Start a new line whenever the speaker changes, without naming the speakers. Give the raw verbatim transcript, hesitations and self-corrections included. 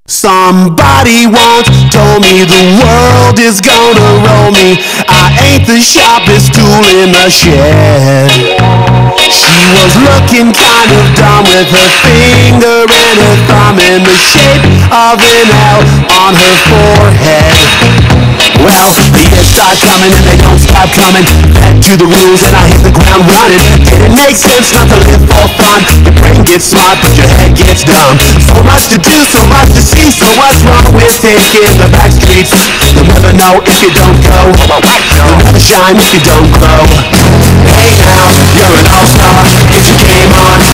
Somebody once told me the world is gonna roll me. I ain't the sharpest tool in the shed. She was looking kind of dumb with her finger and her thumb in the shape of an L on her forehead. Well, the years start coming and they don't stop coming. Back to the rules and I hit the ground running. Did it make sense not to live for fun? Your brain gets smart but your head gets dumb. So much to do, so much to see. So what's wrong with taking the back streets? You'll never know if you don't go. You'll never shine if you don't grow. Hey now, you're an all-star. Get your game on.